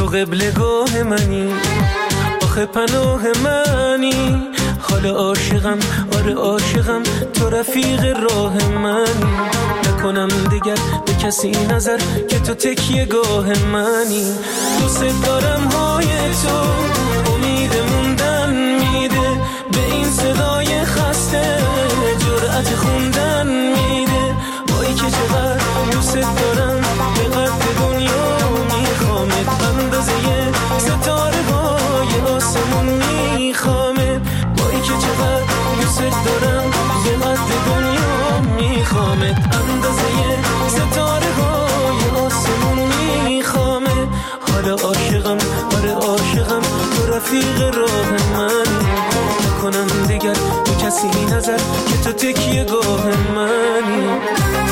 قبلگاه منی، آخه پناه منی، حال عاشقم، آره عاشقم، تو رفیق راه منی، نکنم دیگر به کسی نظر که تو تکیه گاه منی، دوست دارم های تو امید موندن میده، به این صدای خسته جرأت خوندن میده، وای که چقدر دوست دارم به قد دنیا میخوامت، اندازه ستاره های آسمون میخوامت، وای که چقدر دوست دارم به قد دنیا میخوامت، اندازه ستاره های آسمون میخوامت، حالا عاشقم، آره عاشقم، تو رفیق راه من، نکنم دیگر به کسی نظر که تو تکیه گاه منی.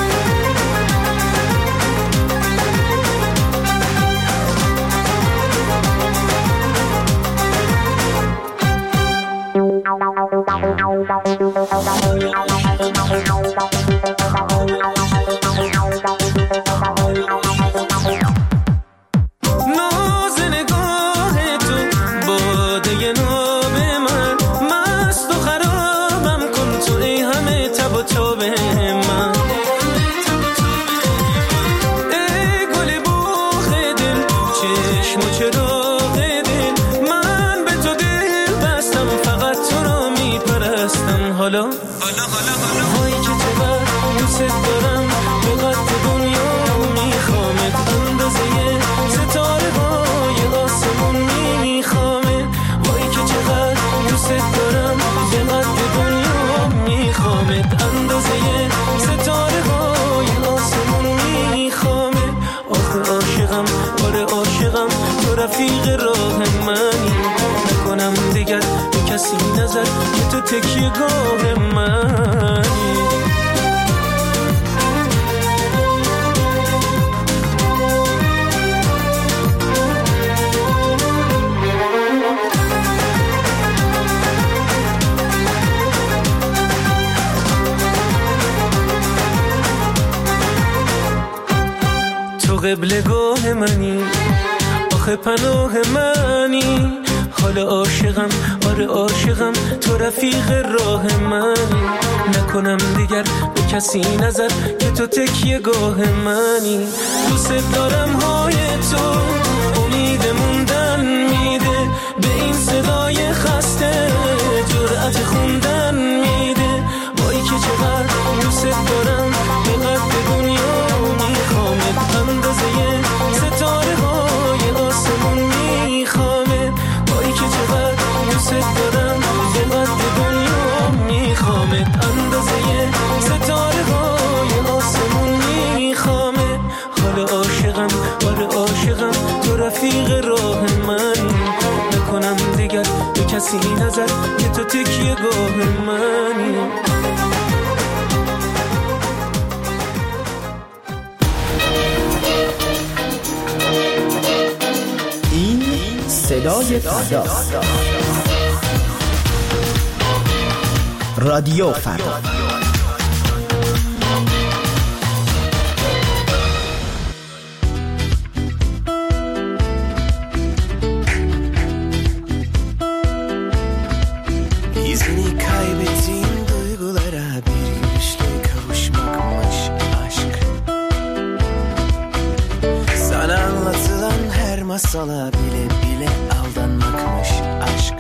ناز نگاه تو باده ناب من، مست و خرابم کن تو ای همه تب و تاب من، ای گل بوخ دل، چشم و چراغ دل، من به تو دل بستم، فقط تو را میپرستم، حالا هایی که چقدر دوست دارم به قد دنیا میخوامت، اندازه ستاره های آسمون میخوامت، وای که چقدر دوست دارم به قد دنیا میخوامت، اندازه ستاره های آسمون میخوامت، آخه عاشقم، آره عاشقم، تو رفیق راه منی، نکنم دیگر به کسی نظر که تو تکیه گاه منی. تو قبلگاه منی، آخه پناه منی، حال عاشقم، آره عاشقم، تو رفیق راه منی، نکنم دیگر به کسی نظر که تو تکیه گاه منی، دوست دارم های تو امید موندن میده، به این صدای خسته جرأت خوندن میده، وای که چقدر دوست دارم به قد دنیا میخوامت، اندازه ستاره های آسمون میخوامت، وای که چقدر دوست دارم به قد دنیا میخوامت، اندازه ستاره های آسمون میخوامت، حال عاشقم، آره عاشقم، تو رفیق راه منی، نکنم دیگر به کسی نظر که تو تکیه گاه منی. این صدای فرداست، رادیو فردا. İzini kaybettiğim duygulara bir güçle kavuşmakmış aşk. Sana anlatılan her masala bile bile aldanmakmış aşk.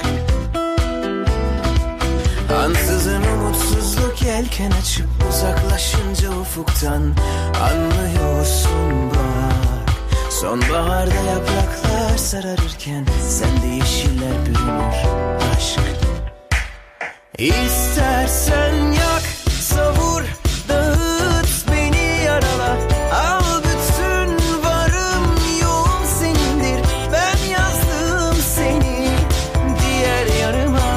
Ansızın umutsuzluk yelken açıp uzaklaşınca ufuktan anlıyorsun bak. Sonbaharda yapraklar sararırken sende yeşiller bürünür aşk. İstersen yak, savur, dağıt, beni yarala. Al bütün varım yoğun senindir. Ben yazdım seni diğer yarıma.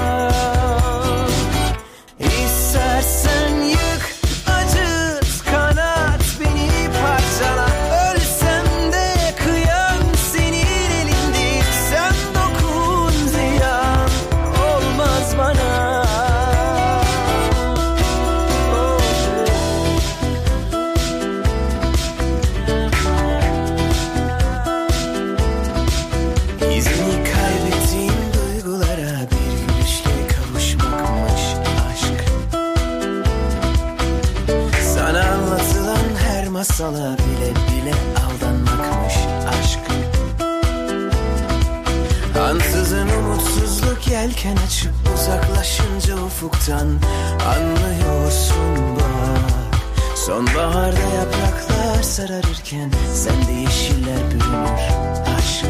İstersen yık, acıt, kanat, beni parçala. Ölsem de kıyam senin elindir. Sen dokun ziyan olmaz bana. Anlatsalar bile bile aldanmakmış aşk. Ansızın umutsuzluk yelken açıp uzaklaşınca ufuktan anlıyorsun bak. Sonbaharda yapraklar sararırken sende yeşiller bürünür aşk.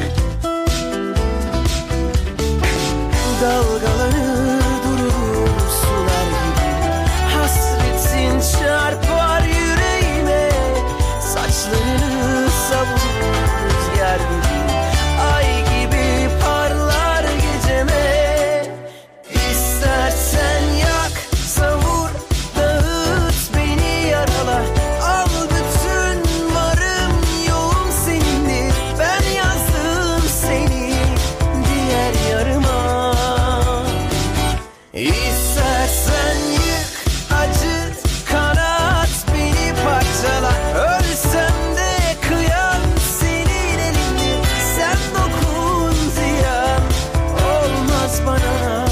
Dalgalanır durur sular gibi, hasretin çarpar yüreğime. Saçlarını savurur rüzgar gibi, ay gibi parlar geceme. İstersen yak, savur, dağıt beni yarala. Al bütün varım yoğum senindir. Ben yazdım seni diğer yarıma. İstersen yık, acıt, kanat, beni parçala. Ölsem de kıyam senin elindir. Sen dokun ziyan olmaz bana.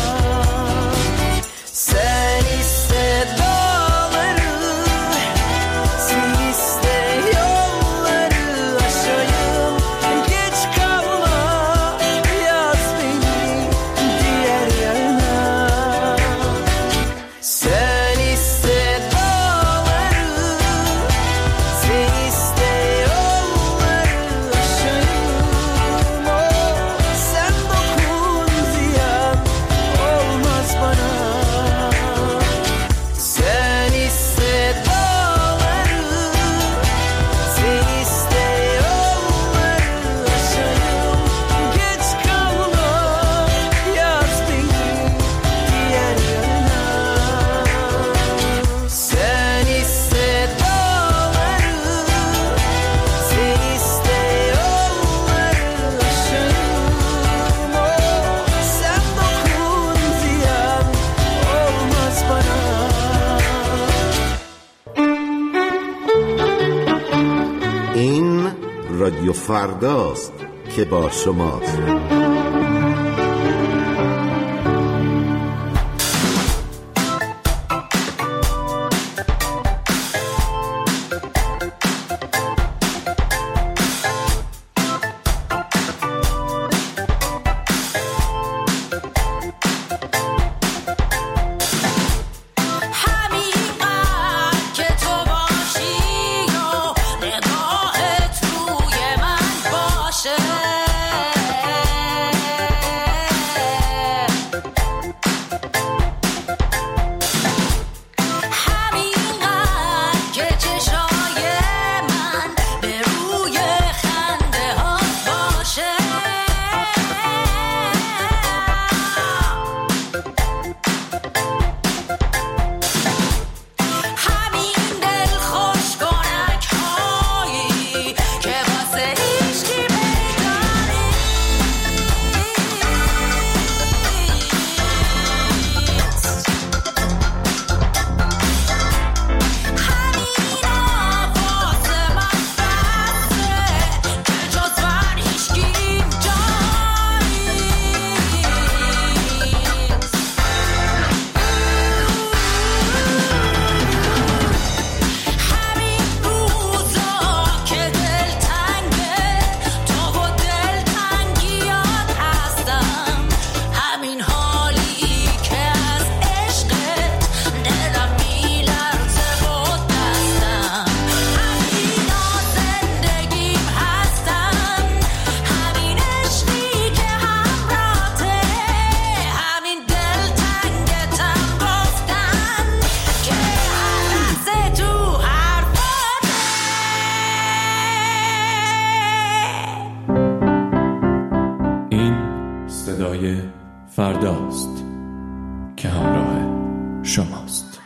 Sen iste dağları, sen iste yolları aşayım. Geç kalma, yaz beni diğer yarına. Sen iste dağları, sen iste yolları aşayım. Oh, sen dokun ziyan olmaz bana. Sen iste dağları, sen iste yolları aşayım. Geç kalma, yaz beni diğer yarına. Sen iste dağları, sen iste yolları aşayım. Oh, sen dokun ziyan olmaz bana. این رادیو فرداست که با شماست. همینقدر که تو باشی و نگاهت روی من باشه. همینقدر که چشای من به روی خنده ها باشه. همین دل خوشگانک هایی که واسه هیچکی پیدا نیست. همینا واسه من بسه که جز من هیچکی اینجا نیست. همین روزا که دلتنگه تو و دلتنگیات هستم. همین حالی که از عشقت دلم میلرزه و دستم. همینا زندگیم هستن، همین عشقی که همراهته. همین دلتنگتم گفتن که هر لحظه تو حرفاته. این صدای فرداست که همراه شماست.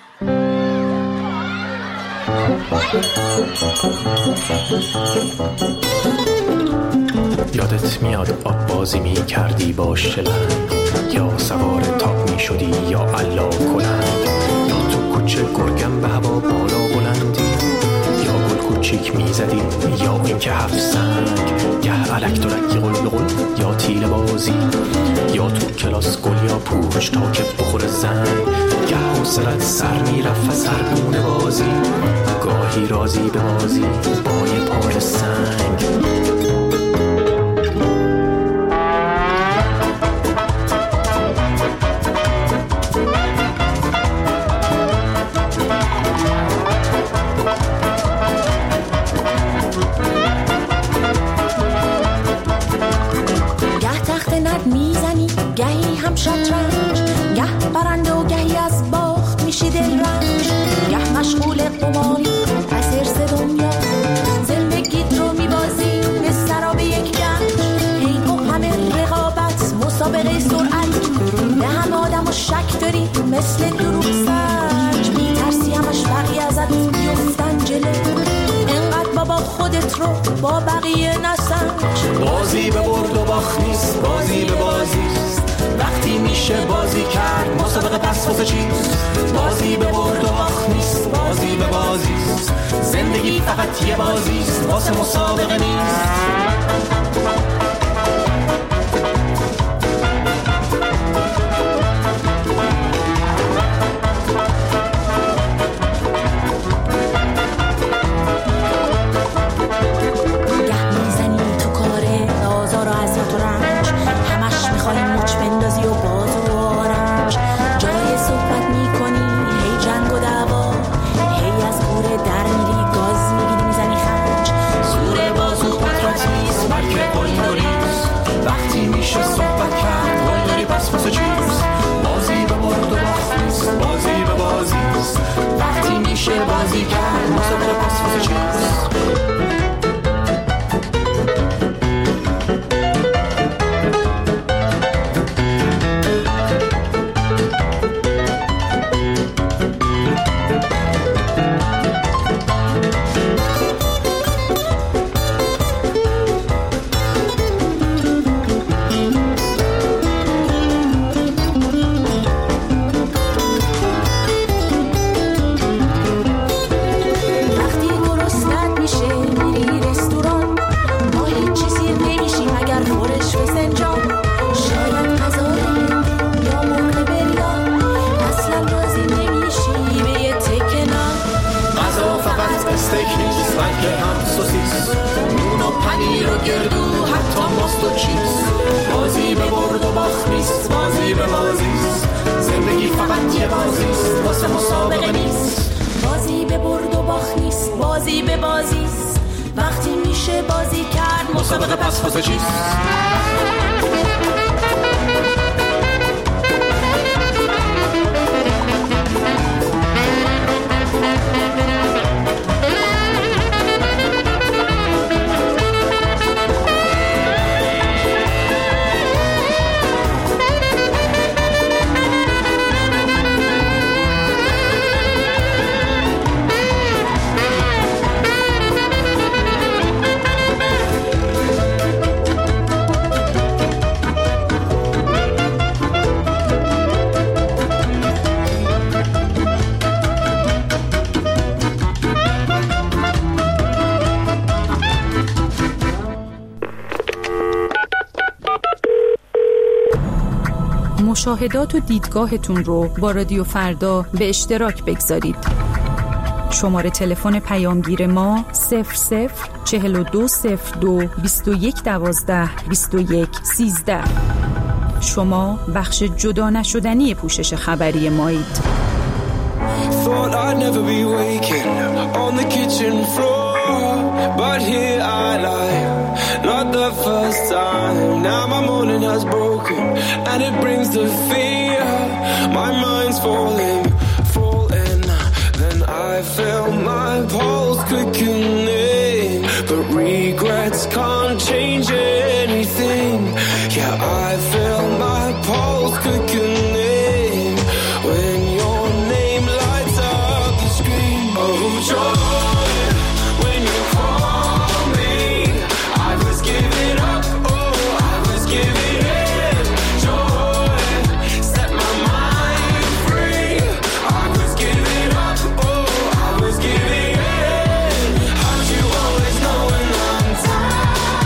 یادت میاد آب بازی می کردی با شلنگ، یا سوار تاپ می شدی یا علا کلند، یا تو کوچه گرگم به هوا بالا بلندی، یا گل کوچیک می زدی یا اینکه هفت سنگ، گه علک درکی قل یا تیل بازی، یا تو کلاس گل یا پوچ تا که بخور زنگ، گه حوصلت سر می رفت سرگونه بازی. گاهی رازی به بازی با یه پای سنگ. گه تخت نرد میزنی گهی هم شطرنج، گه برنده و گهی از باخت میشی دلرنج، گه مشغول قماری از حرص دنیا، زندگیت رو میبازی به سراب یک گنج. هی با همه رقابت مسابقه سرعت، به همه آدم و شک داری مثل دروغ سنج، میترسی همش بقیه ازت بیفتن جلو، انقدر بابا خودت رو با بقیه نسنج. بازی به برد و باخت نیست، بازی به بازیست، وقتی میشه بازی کرد مسابقه پس واسه چیست. بازی به برد و باخت نیست، بازی به بازیست، زندگی فقط یه بازیست واسه مسابقه نیست. بازی کرد مسابقه پس واسه چیست. بازی به برد و باخت نیست، بازی به بازیست، زندگی فقط یه بازیست واسه مسابقه نیست. بازی به برد و باخت نیست، بازی به بازیست، وقتی میشه بازی کرد مسابقه پس واسه چیست. مشاهدات و دیدگاهتون رو با رادیو فردا به اشتراک بگذارید. شماره تلفن پیامگیر ما 004202 2112 2113. شما بخش جدا نشدنی پوشش خبری مایید. Thought I'd never be waking on the kitchen floor, but here I lie, not the first time. Now my morning has broken and it brings the fear. My mind's falling, then I feel my pulse quickening, but regrets can't change anything. Yeah, I feel my pulse quickening when your name lights up the screen. Oh, joy, when you call me, I was giving up, oh, I was giving in. Joy, set my mind free, I was giving up, oh, I was giving in. How'd you always know when I'm tired?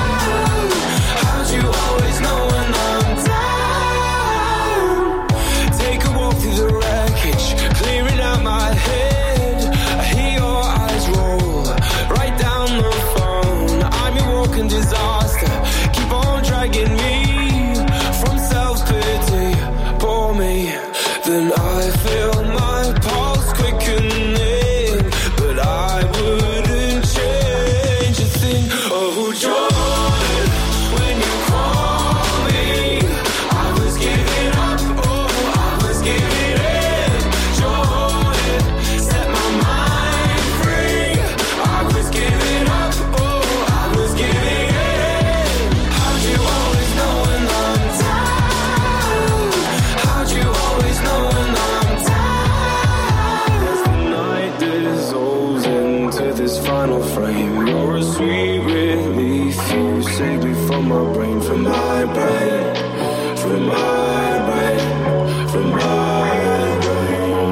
disaster. Keep on dragging me from self-pity. Pour me, then I feel my pulse quickening, but I wouldn't change a thing. Oh, joy, when you call me, I was giving up, oh, I was giving in. Joy, set my mind free. I was giving up, oh, I was giving in. How'd you always know when I'm down? How'd you always know when I'm down? As the night dissolves into this final frame, you're a sweet relief. You save me from my brain, from my brain, from my brain, from my brain.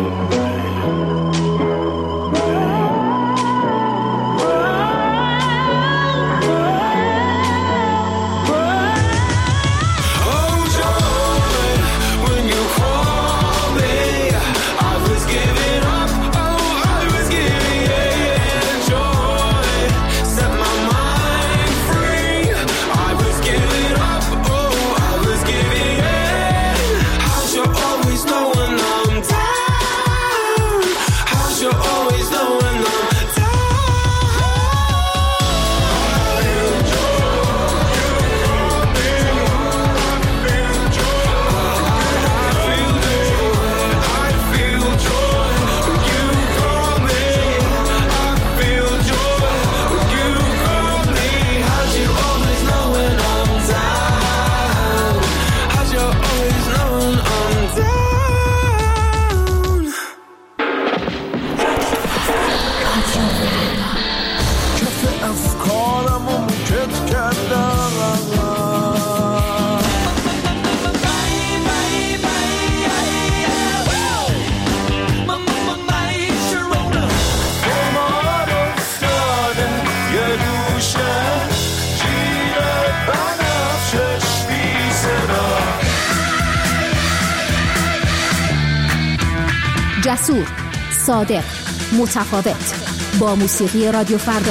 Oh, joy, when you call me, I was giving up, oh, I was giving in. Joy, set my mind free. I was giving up, oh, I was giving in. How'd you always know when I'm down? How'd you always know when I'm down? I feel joy when you call me. I feel joy when you call me. How'd you always know when I'm down? How'd you always know when I'm down? کف افکارمو موکت کردم. خمار افتاده یه دوشه جیر بنفشش بی صدا. جسور، صادق، متفاوت، با موسیقی رادیو فردا.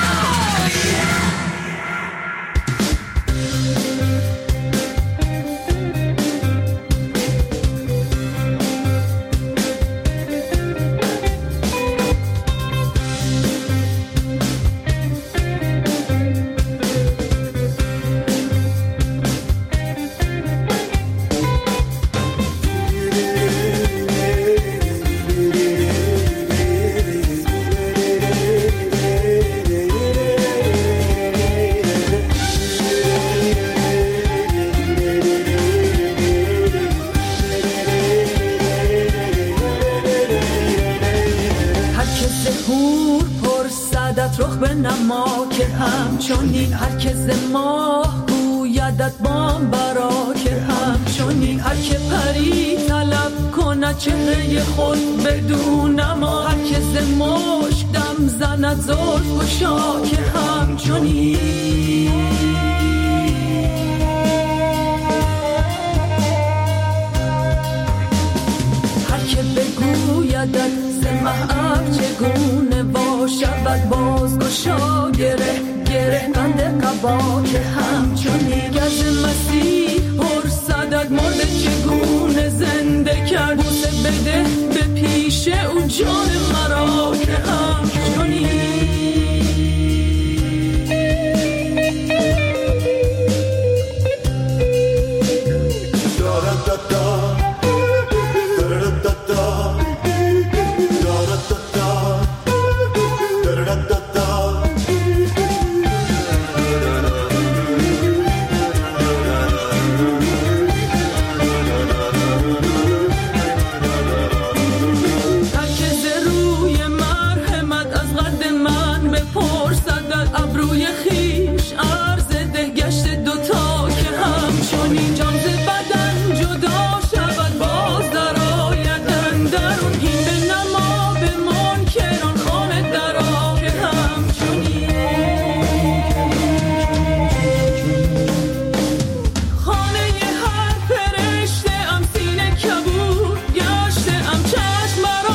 هر کس هور پر صدت رخ به نما که همچنین هر کس ماه گویدت بام برا که همچنین هر که پری طلب کند چهره خود بدون ما هر کس مشک دم زند زلف گشا که همچنین هر که بگویدت زمحب چگونه باشد باز گشا گره گره بند قبا که همچنین گز مسیح پر صدد مرد چگونه زنده کرد بوسه بده به پیش او جان مرا که همچنین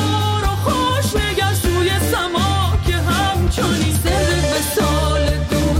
سال دو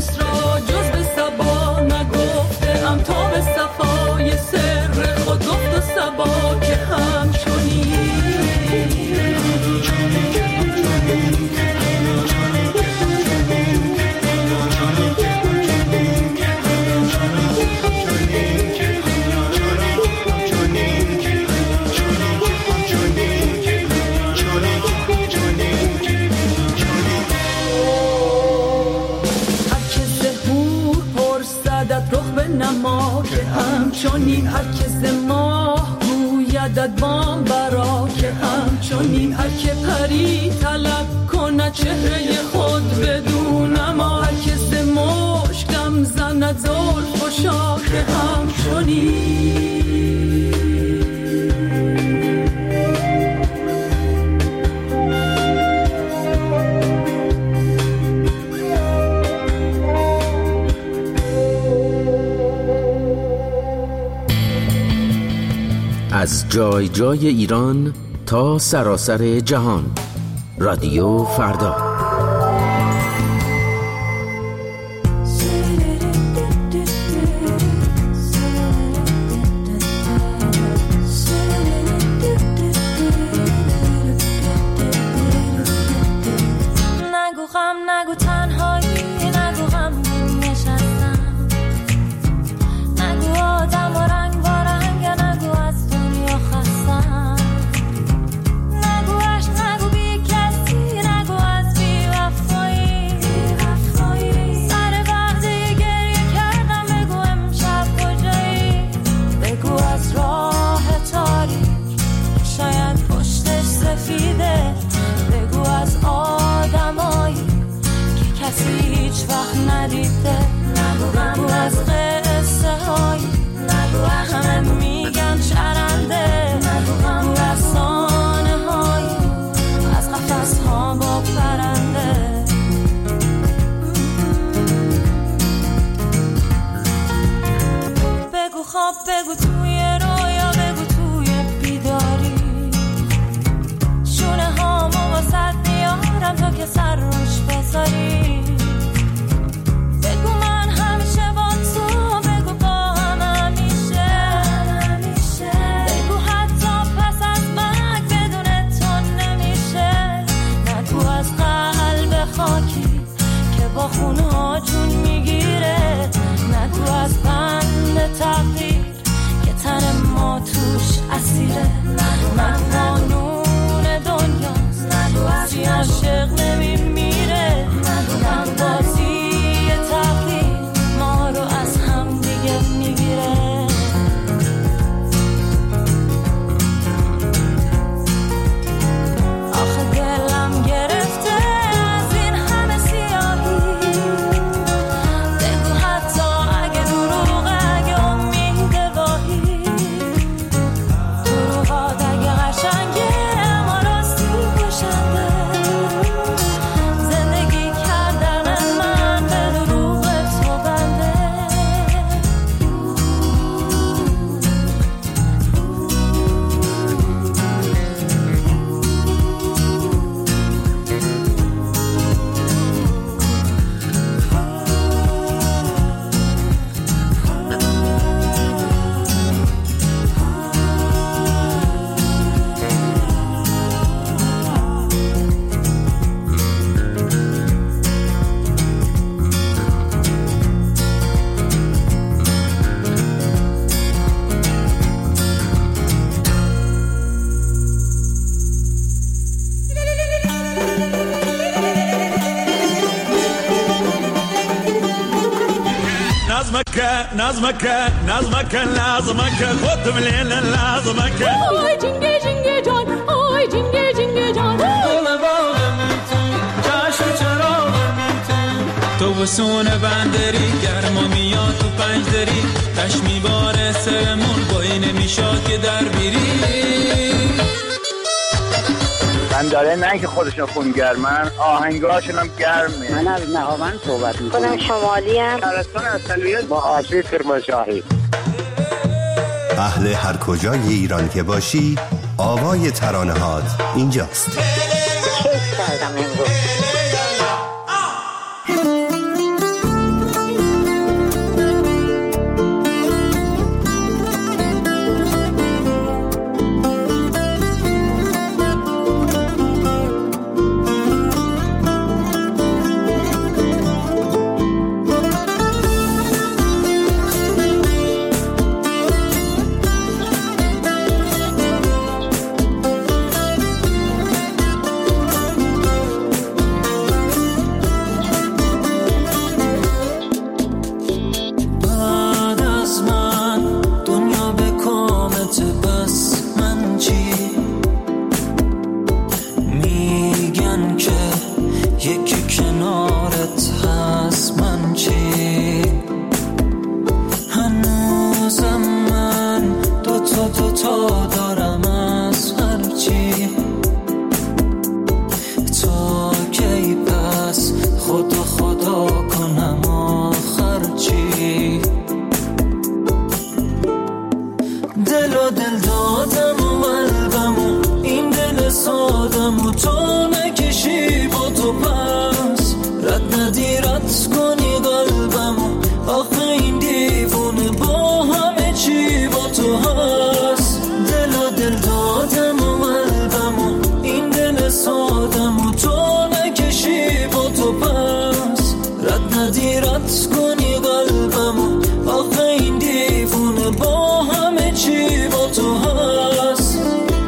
نما که همچنین هر کس ماه گویدت بام برا که همچنین هر که پری طلب کنه چهره خود بدون ما هر کس مشکم زند زلف و شاخ همچنین از جای جای ایران تا سراسر جهان. رادیو فردا. نگو غم نگو تنهایی نگو غم نشستم نگو آدم و رنگ با رنگ نگو از دنیا خستم نگو عشق نگو بی کسی نگو از بی وفایی سر وقتی گریه کردم بگو امشب کجایی بگو از راه تاریک شاید پشتش سفیده بگو از آدمایی که کسی هیچ وقت ندیده بگو از قصه های همه میگن چرنده بگو افسانه های از قفس ها با پرنده بگو خواب بگو توی رویا بگو توی بیداری شونه هامو واسد میارم تا که سر روش بذاری بگو من همیشه با تو بگو با هم همیشه بگو حتی پس از مرگ بدون تو نمیشه نگو از قلب خاکی که با خونها جون میگیره نگو از بند تقدیر که تن ما توش اسیره نگو قانون دنیاست کسی عاشق نمیمیره من بازی تقدیر ما رو از هم دیگه میگیره آخه دلم گرفته از این همه سیاهی بگو حتی اگه دروغه اگه امید واهی دروغات اگه قشنگه اما راستی کشنده زندگی کردن من به دروغ تو بنده نظمك خود مليل نظمك آی جنگه جنگه جان آی جنگه جنگه جان گل باغم تو چشم چراغم تو بسون بندری گرما میاد تو پنجدری تش میباره سرمون بایی نمیشاد که در بیری من داره نه که خودشون خونگرمن آهنگاشون هم گرمه من از نهاوند صحبت میکنم خودم شمالی هم ترستان اصلیت با آشی کرمانشاهی اهل هر کجای ایران که باشی آوای ترانه‌هات اینجاست کیف کردم امروز ندی رد کنی قلبمو، آخه این دیوونه با همه چی با تو هست.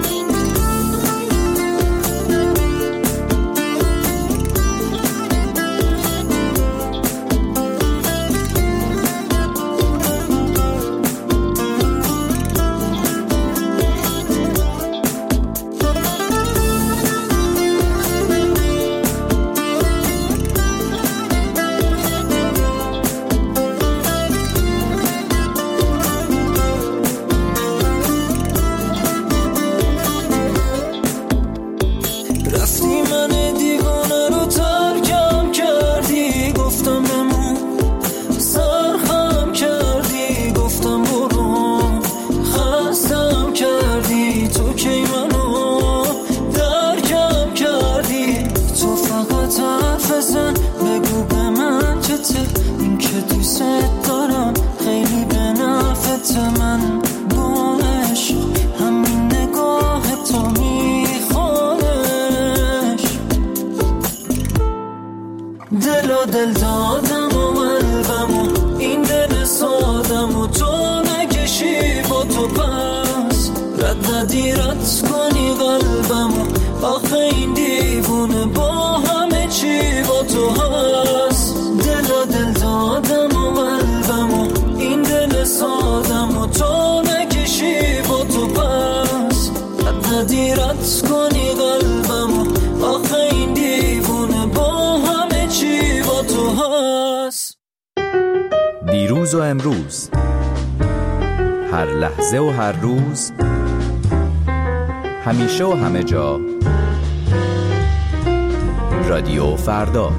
دل دادم و قلبمو، این دل سادم و تو نکشی با تو پس، رد ندی رد کنی قلبمو، آخه این دیوونه با همه چی با تو هست. دل دادم و قلبمو، این دل سادم و تو نکشی با تو پس، رد ندی رد کنی قلبمو، آخه این دیوونه با همه چی با تو هست. دیروز و امروز، هر لحظه و هر روز، همیشه و همه جا، رادیو فردا.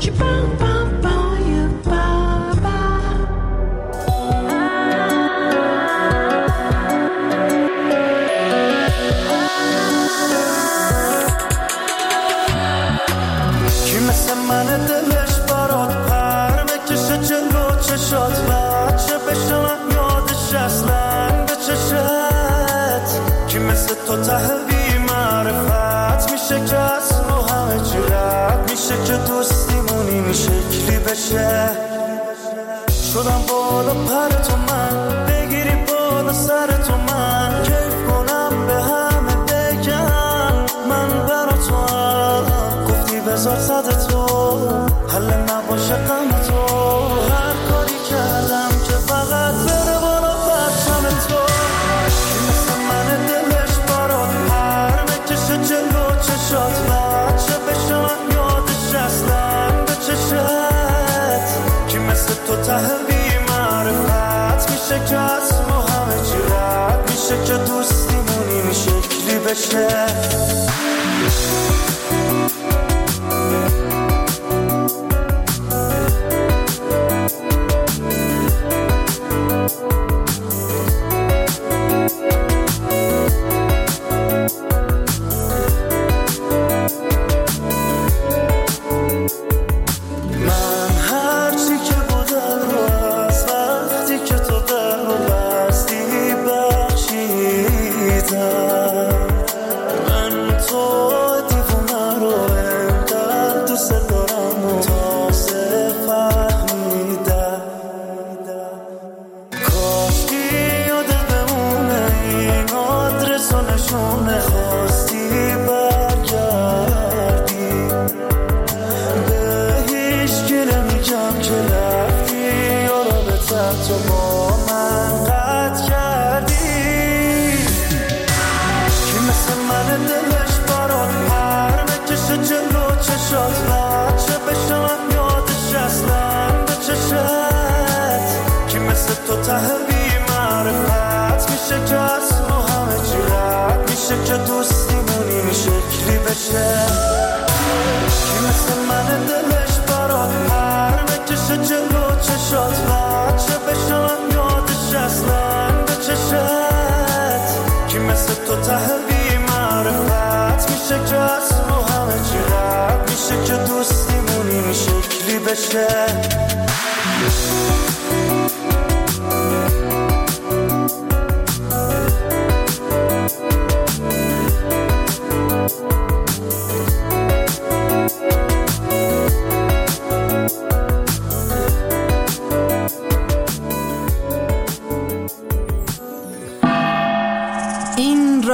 کی مثل من دلش برات پر بکشه جلو چشات، بچه بشه من یادش اصلا به چشت. کی مثل تو ته بی معرفت میشه که از رو همه چی رد میشه، که دوستیمون این شکلی بشه. شدم بالا پر تو من، بگیری بالا سر تو من، کیف کنم به همه بگم من برا تو هم. گفتی بذار صد تو حل نباشه غم تو، هر کاری کردم که فقط بره بالا پرچم تو. کی مثل من دلش برات پر بکشه جلو چشات، بچه بشه من یادش اصلا به چشت. کی مثل تو ته بی معرفت میشه که از ما همه چی رد میشه، که دوستیمون این شکلی بشه.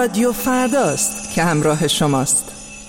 رادیو فرداست که همراه شماست.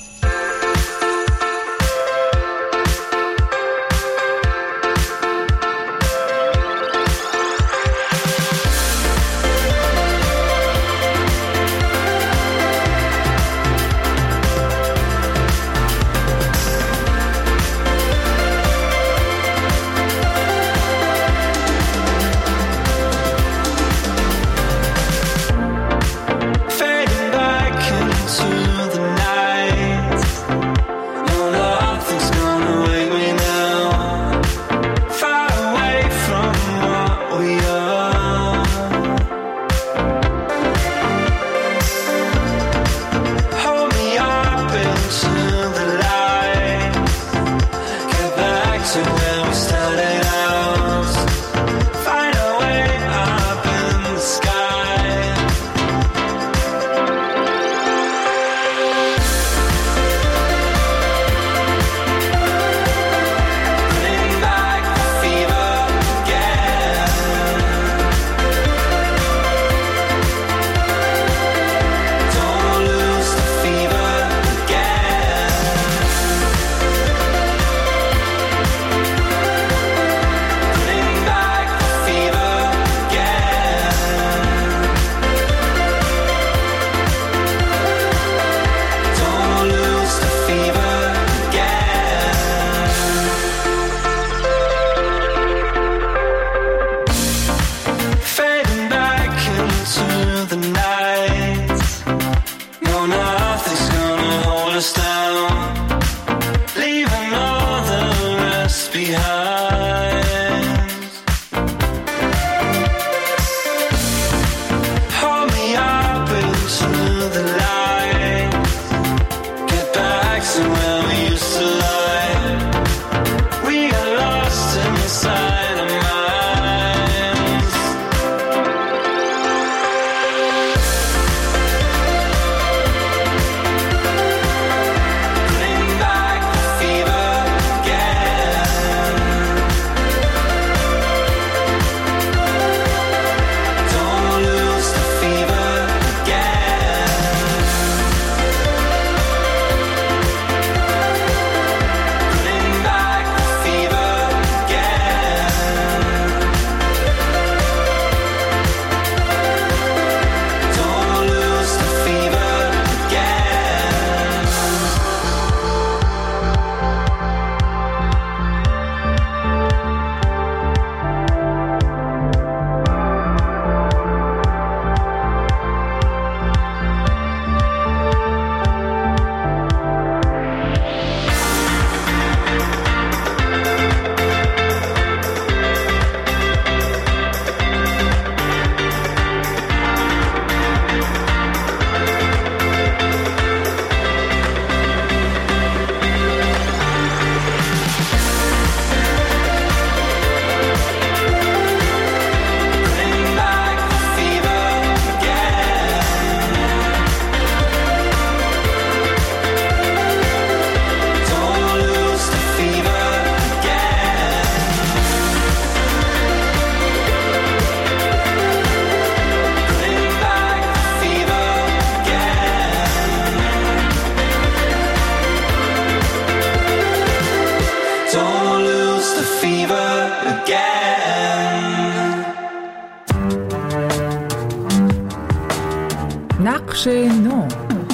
نقش نو.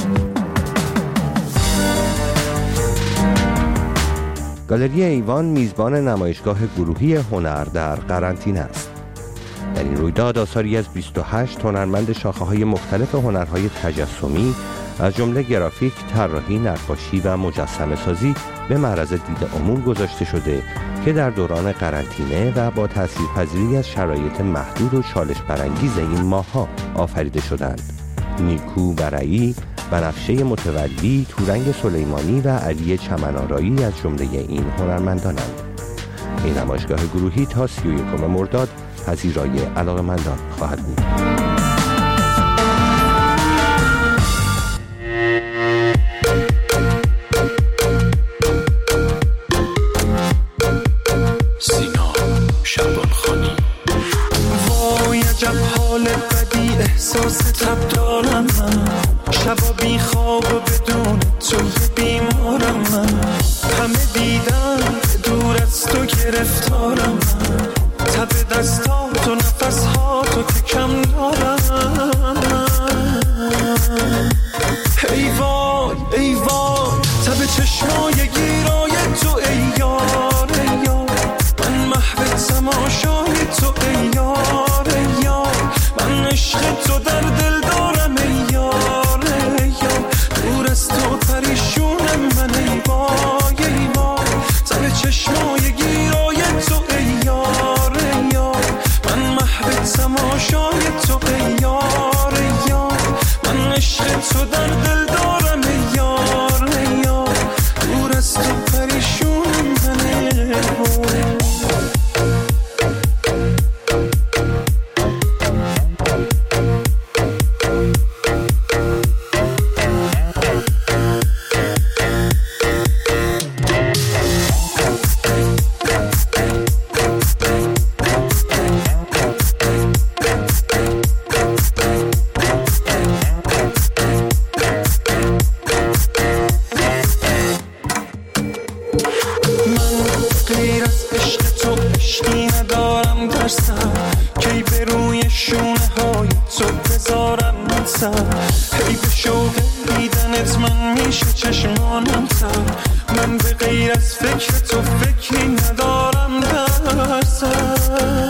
گالری ایوان میزبان نمایشگاه گروهی هنر در قرنطینه است. در این رویداد آثاری از 28 هنرمند شاخه‌های مختلف هنرهای تجسمی از جمله گرافیک، طراحی، نقاشی و مجسمه سازی به معرض دید عموم گذاشته شده که در دوران قرنطینه و با تاثیرپذیری از شرایط محدود و چالش برانگیز این ماه‌ها آفریده شدند. نیکو برعی، بنفشه متولی، تورنگ سلیمانی و علی چمن‌آرایی از جمله این هنرمندانند. این نمایشگاه گروهی تا 31 مرداد پذیرای علاقه‌مندان خواهد بود. وای عجب حال بدی احساس تب دارم من، شبا بی خواب و بدون تو بیمارم من، همه دیدن دور از تو گرفتارم من، تب دستات و نفسهاتو که کم دارم من. ای وای ای وای تب چشمای گیرای تو ای یار ای یار، من محو تماشای تو ای یار ای یار، من عشق تو در دل دارم ای یار ای یار، دور از تو پریشونم من ای وای ای وای تب چشمای گیرای تو ای یار ای یار، من محو تماشای تو ای یار ای یار، من عشق تو در دل دارم ای یار ای یار، دور از تو پریشونم من ای وای. ای به شوق دیدنت من میشه چشمانم تر، من به غیر از فکر تو فکری ندارم در سر.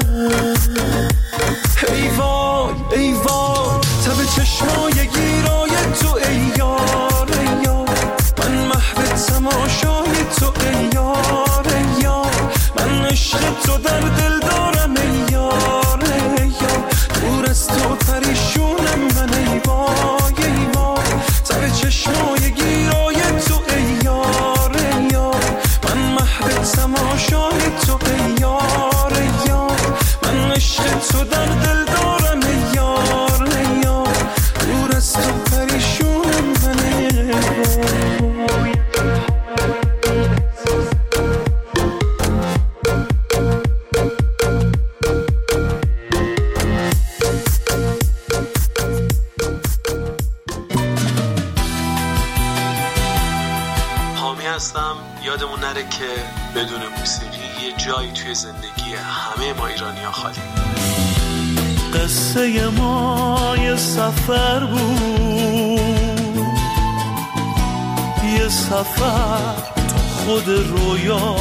ای وای ای وای تب چشمای گیرای تو ای یار ای یار، من محو تماشای تو ای یار ای یار، من عشق تو در دل دارم ای یار ای یار، دور از تو پریشونم من ای وای ای وای تب چشمای گیرای تو ای یار ای یار، من محو تماشای تو ای یار ای یار، من عشق تو در دل دارم ای یار ای یار، دور از تو پریشونم من ای وای. یادمون نره که بدون موسیقی یه جایی توی زندگی همه ما ایرانی‌ها خالی. قصه ما یه سفر بود، یه سفر تو خود رویا،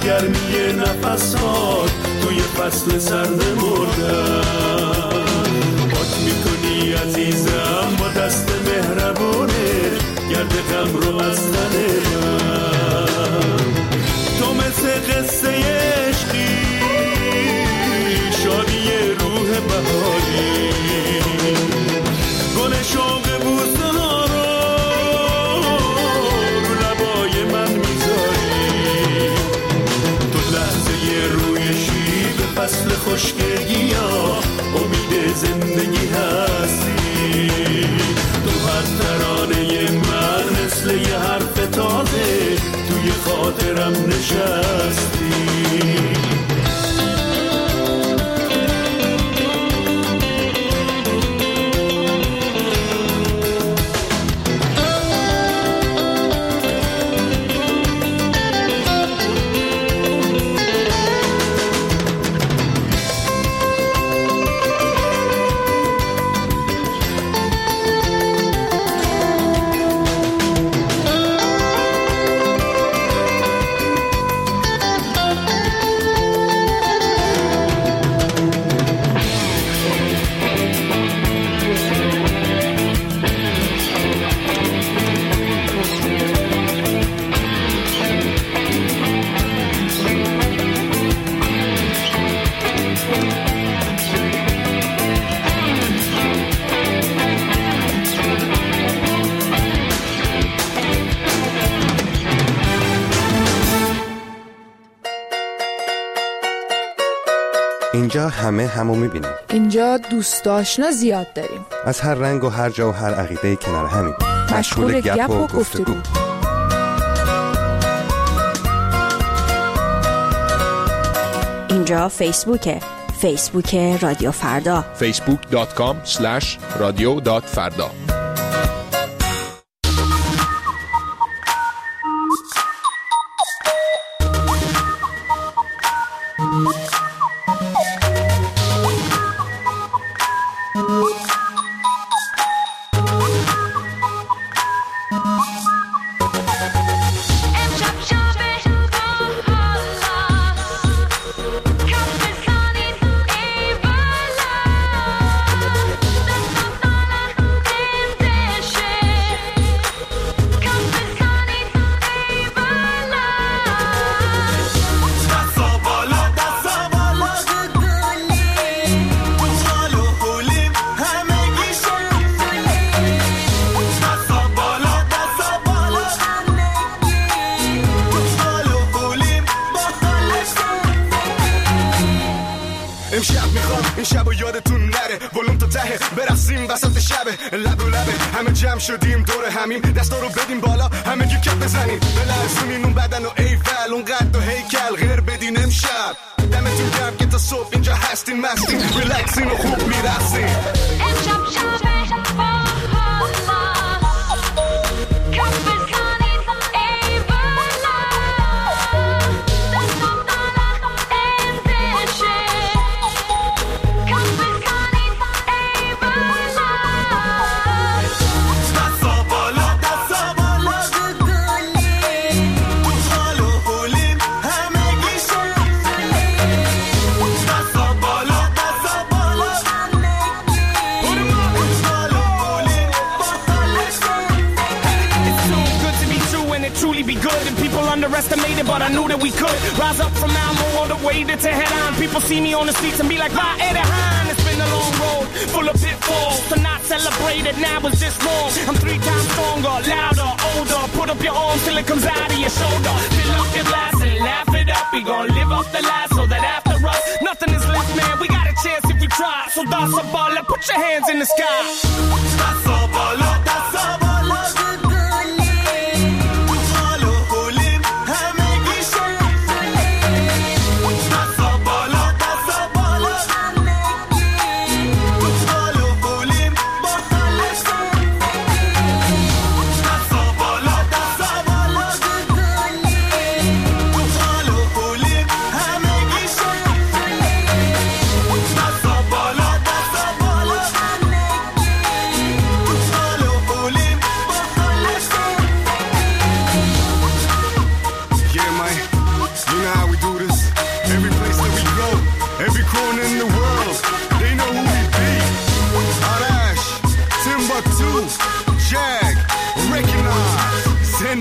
گرمی نفسات توی فصل سرد مردم. پاک میکنی عزیزم با دست مهربونه گرد غم رو از تن من. تو مثل قصه عشقی شادی روح بهاری، گل شوق بوستان رو لبای من میذاری. تو لحظه روی شیب فصل خشکگی‌ها امید زندگی هستی. تو هر ترانه من مثل یه حرف تازه توی خاطرم نشستی. اینجا همه همو میبینیم. اینجا دوست آشنا زیاد داریم، از هر رنگ و هر جا و هر عقیده کنار همین، مشغول گپ و گفتگو. اینجا فیسبوکه، فیسبوک رادیو فردا، facebook.com/radio.farda. امشب میخوام این شب و یادتون نره، ولوم تا ته برقصیم وسط شبه، لب رو لبه همه جمع شدیم دور همین، دستا رو بدیم بالا همه گی کپ بزنیم، بلرزونین اون بدن و ایفل اون قد و هیکل غیر بدین امشب. دمتون گرم که تا صبح اینجا هستین مستین، ریلکسین و خوب میرقصین. امشب شبه underestimated, but I knew that we could rise up from Malmo all the way to Tehran. People see me on the streets and be like, "Va Erehan." It's been a long road, full of pitfalls. To not celebrate it now is just wrong. I'm 3 times stronger, louder, older. Put up your arms till it comes out of your shoulder. Fill up your glass and laugh it up. We gon' live off the last so that after us, nothing is left, man. We got a chance if we try. So that's a baller, put your hands in the sky. That's a baller, that's a baller.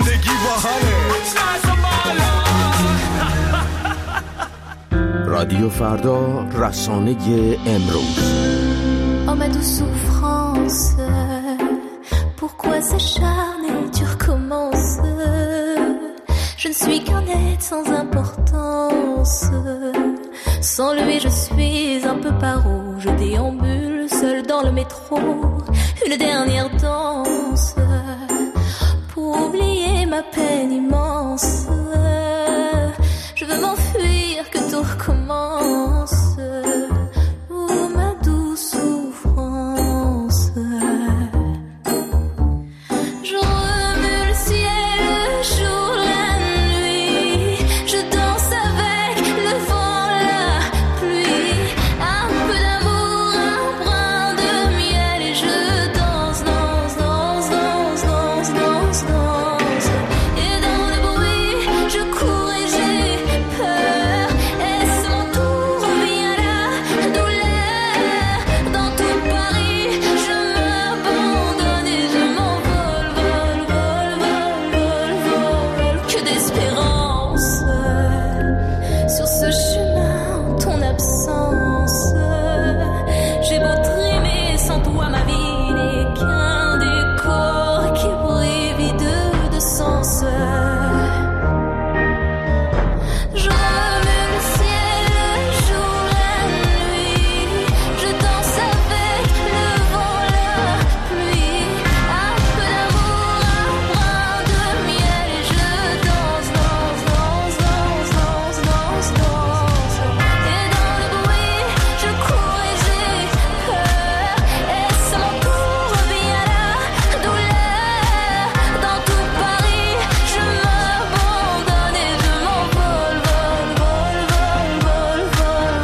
زندگی با همه. رادیو فردا، رسانه امروز. Oh ma douce souffrance, pourquoi s'acharner, tu recommences. Je ne suis qu'un être sans importance. Sans lui je suis un peu paro. Je déambule seul dans le métro. Une dernière danse pour oublier ma peine immense. Je veux m'enfuir, que tout recommence. Oh ma douce souffrance. Je remue le ciel, le jour, la nuit. Je danse avec le vent, la pluie. Un peu d'amour, un brin de miel. Et je danse, danse, danse, danse, danse, danse, danse. Et dans le bruit, je cours et j'ai peur. Est-ce mon tour, revient la douleur. Dans tout Paris, je m'abandonne et je m'envole, vol, vol, vol, vol, vol. Que d'espérance sur ce chemin en ton absence. J'ai beau trimer sans toi, ma vie n'est qu'un décor qui brille vide de sens. Je remue le ciel, le jour, la nuit. Je danse avec le vent, la pluie. Un peu d'amour, un brin de miel. Et je danse, danse, danse, danse, danse, danse, danse. Et dans le bruit, je cours et j'ai peur. Est-ce mon tour, revient la douleur. Dans tout Paris, je m'abandonne et je m'envole, vol, vol, vol, vol,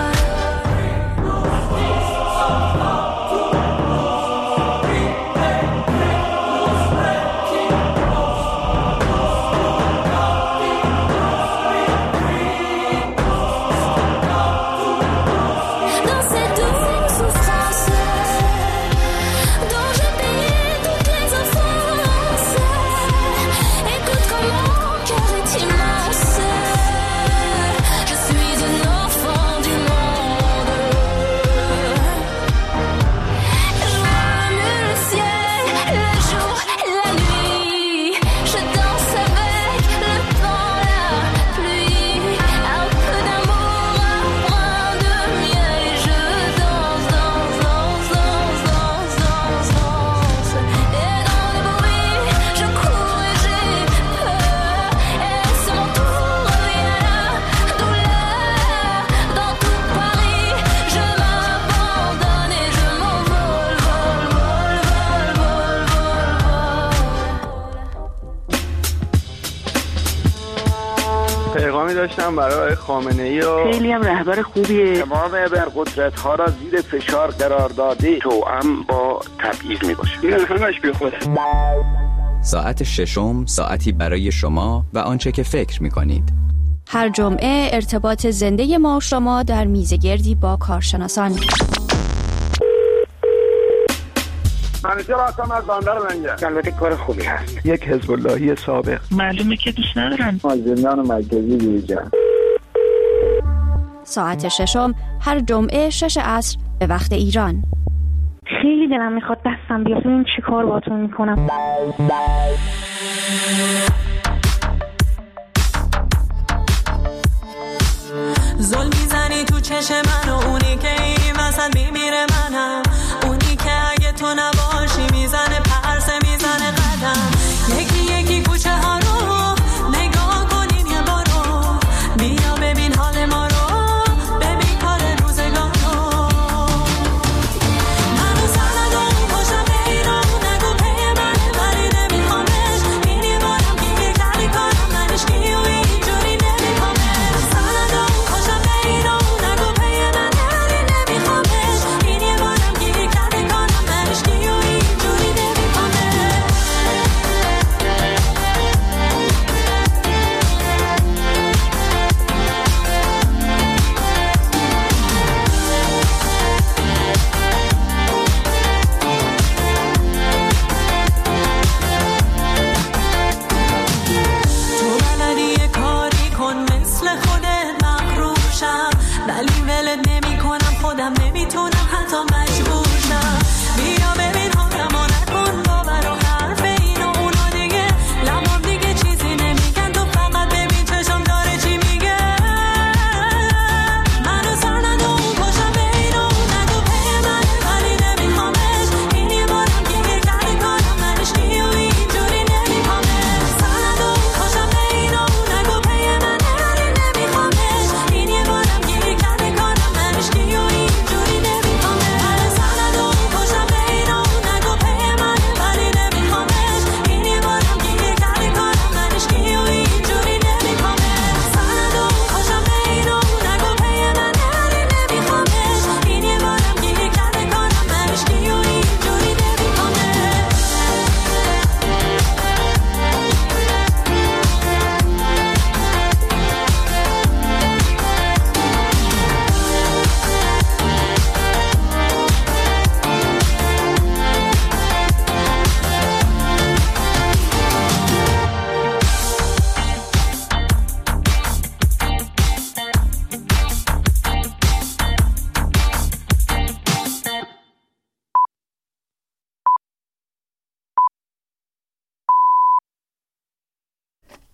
dans cette douce souffrance dont j'ai payé toutes les offenses. Écoute comme mon cœur est immense. Je suis un enfant du monde. Je remue le ciel, le jour, la nuit. Je danse avec le vent, la pluie. Un peu d'amour, un brin de miel. Et je danse, danse, danse, danse, danse, danse, danse. Et dans le bruit, je cours et j'ai peur. Est-ce mon tour, revient la douleur. Dans tout Paris, je m'abandonne et je m'envole, vol, vol, vol, vol, vol. پیغامی داشتم برای خامنه‌ای و خیلی هم رهبر خوبیه. تمام ابرقدرت‌ها را زیر فشار قرار داده توأم با تبعیض می‌باشه. این همش بیخوده. ساعت ششم، ساعتی برای شما و آنچه که فکر می‌کنید. هر جمعه ارتباط زنده ما و شما در میزگردی با کارشناسان. همیشه راستم از بندر منگه. البته کار خوبی هست. یک حزب اللهی سابق. معلومه که دوست ندارن. زندان مرکزی بیرجن. ساعت ششم هر جمعه 6 عصر به وقت ایران. خیلی دلم میخواد دستم بیاد. این چی کار باتون میکنم؟